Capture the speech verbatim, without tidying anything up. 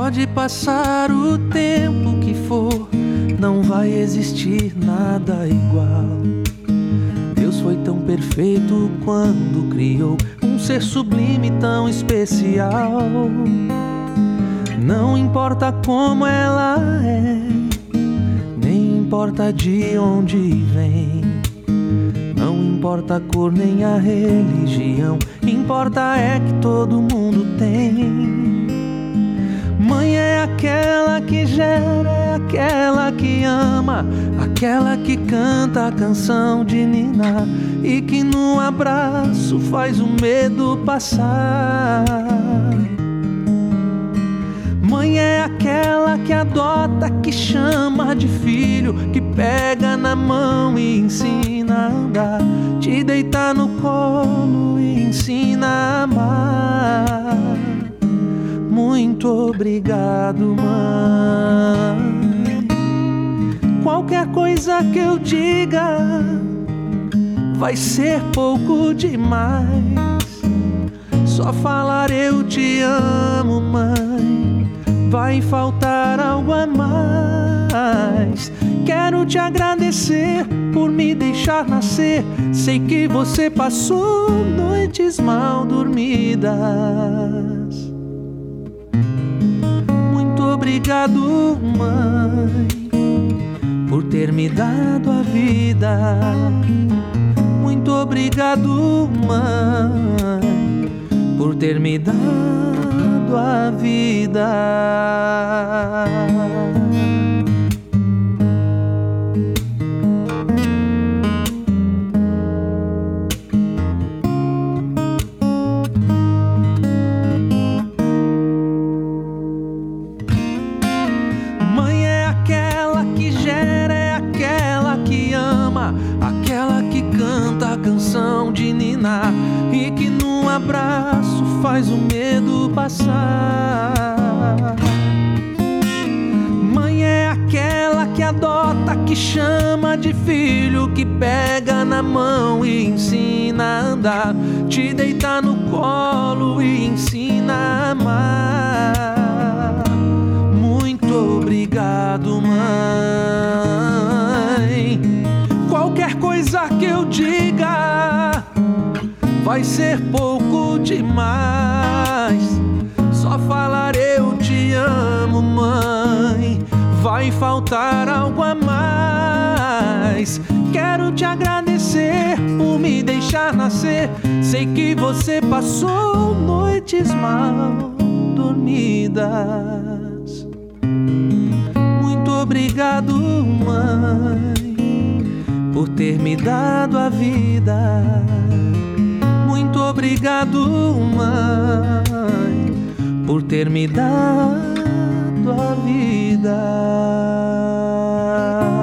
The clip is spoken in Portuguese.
Pode passar o tempo que for, não vai existir nada igual. Deus foi tão perfeito quando criou um ser sublime tão especial. Não importa como ela é, nem importa de onde vem, não importa a cor nem a religião, importa é que todo mundo tem. Mãe é aquela que gera, é aquela que ama, aquela que canta a canção de ninar e que no abraço faz o medo passar. Mãe é aquela que adota, que chama de filho, que pega na mão e ensina a andar, te deita no colo e ensina a amar. Muito obrigado, mãe. Qualquer coisa que eu diga vai ser pouco demais. Só falar eu te amo, mãe, vai faltar algo a mais. Quero te agradecer por me deixar nascer. Sei que você passou noites mal dormidas. Muito obrigado, mãe, por ter me dado a vida. Muito obrigado, mãe, por ter me dado a vida. Mãe é aquela que gera, é aquela que ama, aquela que canta a canção de ninar e que num abraço faz o medo passar. Mãe é aquela que adota, que chama de filho, que pega na mão e ensina a andar, te deita no colo e ensina a amar. Muito obrigado, mãe. Qualquer coisa que eu diga vai ser pouco demais. Só falar eu te amo, mãe, vai faltar algo a mais. Quero te agradecer por me deixar nascer. Sei que você passou noites mal dormidas. Muito obrigado, mãe, por ter me dado a vida. Muito obrigado, mãe, por ter me dado a vida.